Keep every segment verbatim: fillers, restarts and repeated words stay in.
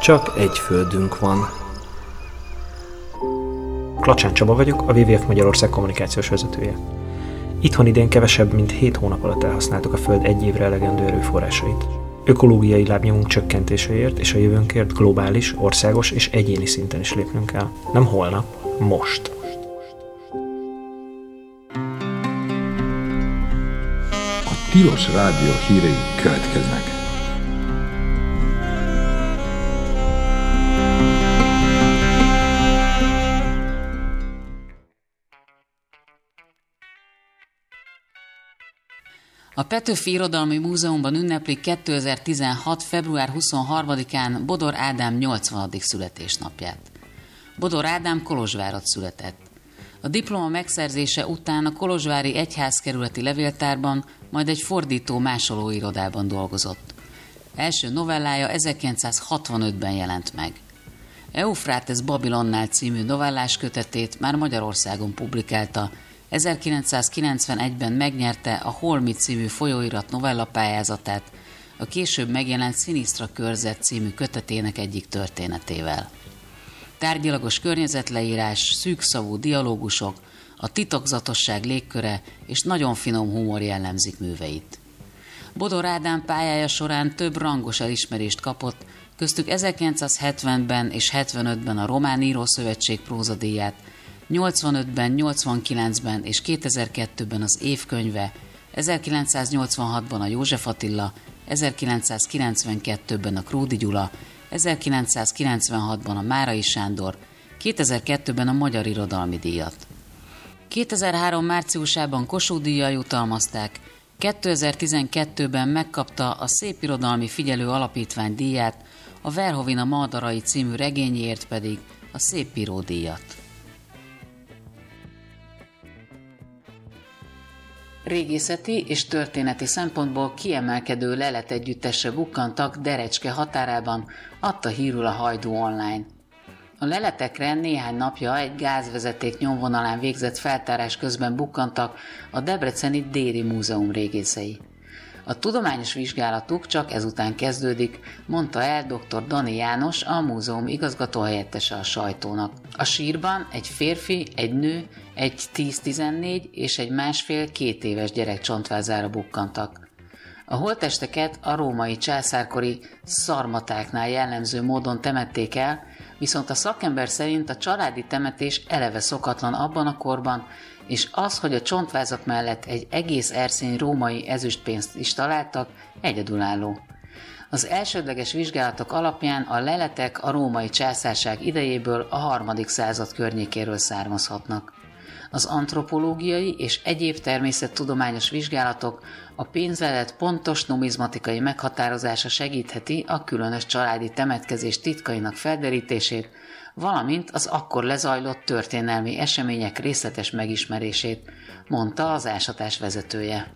Csak egy földünk van. Klacsán Csaba vagyok, a dupla vé vé ef Magyarország kommunikációs vezetője. Itthon idén kevesebb, mint hét hónap alatt elhasználtuk a Föld egy évre elegendő erőforrásait. Ökológiai lábnyomunk csökkentéséért és a jövőnkért globális, országos és egyéni szinten is lépnünk kell. Nem holnap, most. A Tilos Rádió hírei következnek. A Petőfi Irodalmi Múzeumban ünneplik kétezer-tizenhat. február huszonharmadikán Bodor Ádám nyolcvanadik születésnapját. Bodor Ádám Kolozsvárott született. A diploma megszerzése után a kolozsvári egyházkerületi levéltárban, majd egy fordító másoló irodában dolgozott. Első novellája ezerkilencszázhatvanötben jelent meg. Eufrátesz Babilonnál című novellás kötetét már Magyarországon publikálta, ezerkilencszázkilencvenegyben megnyerte a Holmi című folyóirat novellapályázatát, a később megjelent Szinisztra körzet című kötetének egyik történetével. Tárgyilagos környezetleírás, szűkszavú dialógusok, a titokzatosság légköre és nagyon finom humor jellemzik műveit. Bodor Ádám pályája során több rangos elismerést kapott, köztük ezerkilencszázhetvenben és hetvenötben a Román Írószövetség prózadíját, nyolcvanötben, nyolcvankilencben és kétezer-kettőben az Évkönyve, ezerkilencszáznyolcvanhatban a József Attila, ezerkilencszázkilencvenkettőben a Kródi Gyula, ezerkilencszázkilencvenhatban a Márai Sándor, kétezer-kettőben a Magyar Irodalmi Díjat. kétezer-három márciusában Kossuth-díjjal jutalmazták, kétezer-tizenkettőben megkapta a Szépirodalmi Figyelő Alapítvány díját, a Verhovina Maldarai című regényéért pedig a Szépíró díjat. Régészeti és történeti szempontból kiemelkedő leletegyüttesre bukkantak Derecske határában, adta hírül a Hajdú Online. A leletekre néhány napja egy gázvezeték nyomvonalán végzett feltárás közben bukkantak a debreceni Déri Múzeum régészei. A tudományos vizsgálatuk csak ezután kezdődik, mondta el dr. Dani János, a múzeum igazgatóhelyettese a sajtónak. A sírban egy férfi, egy nő, egy tíz-tizennégy és egy másfél-két éves gyerek csontvázára bukkantak. A holttesteket a római császárkori szarmatáknál jellemző módon temették el, viszont a szakember szerint a családi temetés eleve szokatlan abban a korban, és az, hogy a csontvázak mellett egy egész erszény római ezüstpénzt is találtak, egyedülálló. Az elsődleges vizsgálatok alapján a leletek a római császárság idejéből a harmadik század környékéről származhatnak. Az antropológiai és egyéb természettudományos vizsgálatok a pénzlelet pontos numizmatikai meghatározása segítheti a különös családi temetkezés titkainak felderítését, valamint az akkor lezajlott történelmi események részletes megismerését, mondta az ásatás vezetője.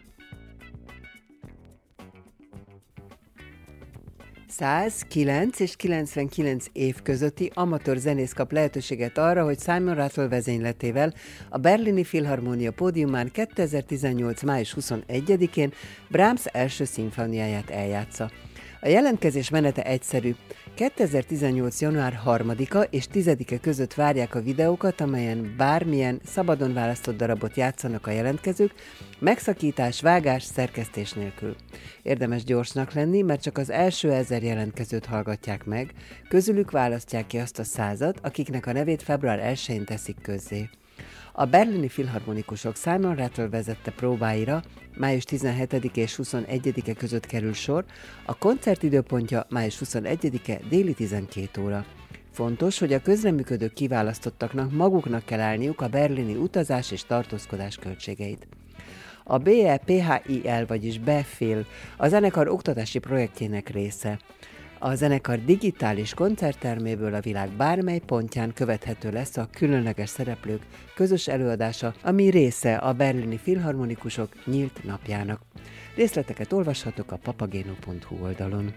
száz kilenc és kilencvenkilenc év közötti amatőr zenész kap lehetőséget arra, hogy Simon Rattle vezényletével a Berlini Filharmonia pódiumán kétezer-tizennyolc. május huszonegyedikén Brahms első szimfóniáját eljátsza. A jelentkezés menete egyszerű. kétezer-tizennyolc. január harmadika és tizedike között várják a videókat, amelyen bármilyen szabadon választott darabot játszanak a jelentkezők, megszakítás, vágás, szerkesztés nélkül. Érdemes gyorsnak lenni, mert csak az első ezer jelentkezőt hallgatják meg, közülük választják ki azt a százat, akiknek a nevét február elsején teszik közzé. A berlini filharmonikusok Simon Rattle vezette próbáira május tizenhetedike és huszonegyedike között kerül sor, a koncert időpontja május huszonegyedike déli tizenkét óra. Fontos, hogy a közreműködő kiválasztottaknak maguknak kell állniuk a berlini utazás és tartózkodás költségeit. A bé e pé há i el, vagyis BeFil, a zenekar oktatási projektjének része. A zenekar digitális koncertterméből a világ bármely pontján követhető lesz a különleges szereplők közös előadása, ami része a berlini filharmonikusok nyílt napjának. Részleteket olvashatok a papageno pont hu oldalon.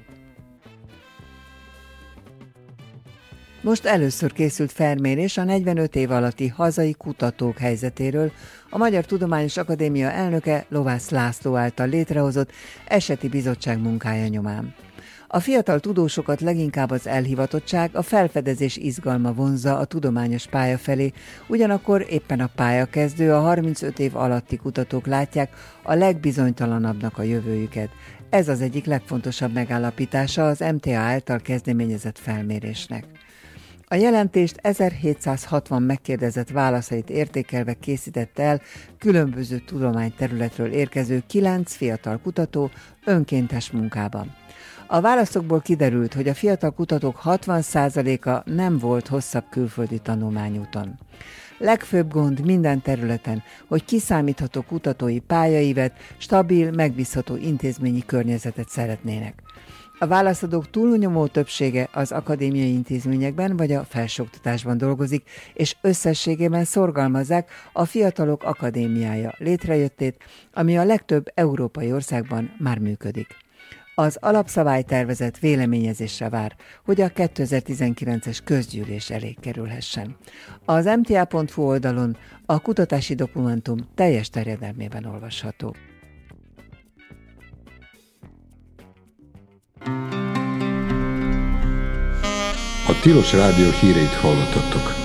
Most először készült felmérés a negyvenöt év alatti hazai kutatók helyzetéről a Magyar Tudományos Akadémia elnöke Lovász László által létrehozott eseti bizottság munkája nyomán. A fiatal tudósokat leginkább az elhivatottság, a felfedezés izgalma vonzza a tudományos pálya felé, ugyanakkor éppen a pályakezdő, a harmincöt év alatti kutatók látják a legbizonytalanabbnak a jövőjüket. Ez az egyik legfontosabb megállapítása az em té á által kezdeményezett felmérésnek. A jelentést ezerhétszázhatvan megkérdezett válaszait értékelve készítette el különböző tudományterületről érkező kilenc fiatal kutató önkéntes munkában. A válaszokból kiderült, hogy a fiatal kutatók hatvan százaléka nem volt hosszabb külföldi tanulmányúton. Legfőbb gond minden területen, hogy kiszámítható kutatói pályaívet, stabil, megbízható intézményi környezetet szeretnének. A válaszadók túlnyomó többsége az akadémiai intézményekben vagy a felsőoktatásban dolgozik, és összességében szorgalmazzák a Fiatalok Akadémiája létrejöttét, ami a legtöbb európai országban már működik. Az alapszabálytervezet véleményezésre vár, hogy a kétezer-tizenkilences közgyűlés elé kerülhessen. Az em té á pont hu oldalon a kutatási dokumentum teljes terjedelmében olvasható. A Tilos Rádió híreit hallottattok.